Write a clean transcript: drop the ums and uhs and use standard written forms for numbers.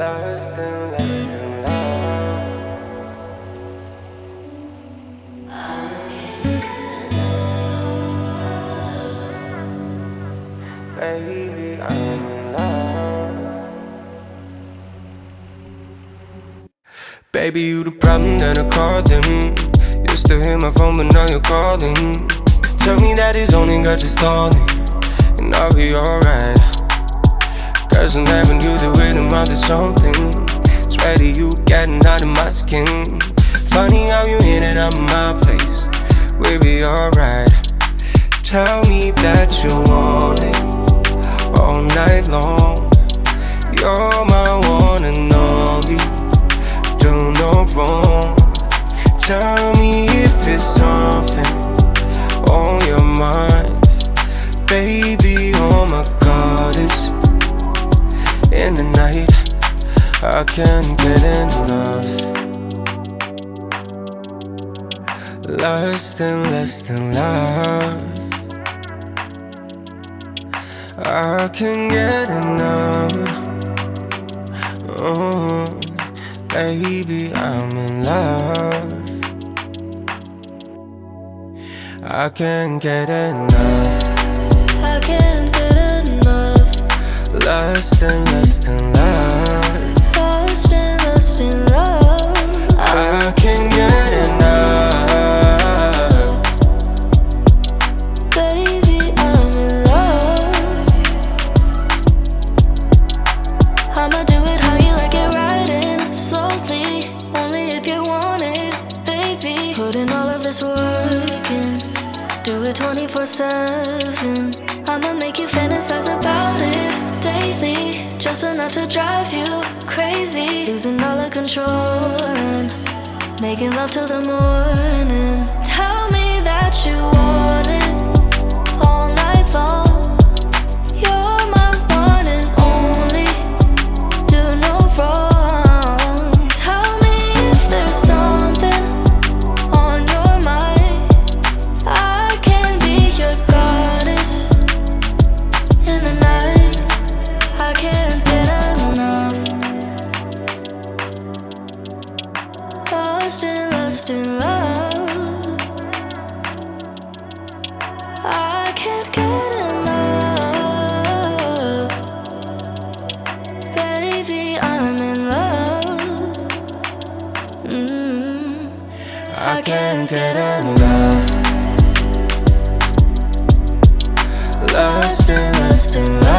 lost and love. Baby, I'm in love. Baby, you the problem that I called him. Used to hit my phone, but now you're calling. Tell me that it's only got you stalling, and I'll be alright. Cause I'm having you the rhythm of the something. Swear to you, getting out of my skin. Funny how you in and out of my place. We'll be alright. Tell me that you want it all night long. You're my one and only. Do no wrong. Tell me if it's something on your mind. Baby, oh my God, it's in the night, I can't get enough. Lost and less than love, I can't get enough. Oh, baby, I'm in love. I can't get enough. I can't get enough. Lost and lost in love. Lost and lost in love. I can't get enough. Baby, I'm in love. I'ma do it how you like it, riding slowly, only if you want it, baby. Put in all of this work in, do it 24/7. I'ma make you fantasize about it daily, just enough to drive you crazy. Losing all of control and making love till the morning. Tell me that you want it all night long. You're my one and only. Do no wrong. Tell me if there's something on your mind. I can be your goddess in the night. I can't get enough. Lost in love. I can't get enough. Baby, I'm in love. I can't get enough. Lost and lost in love.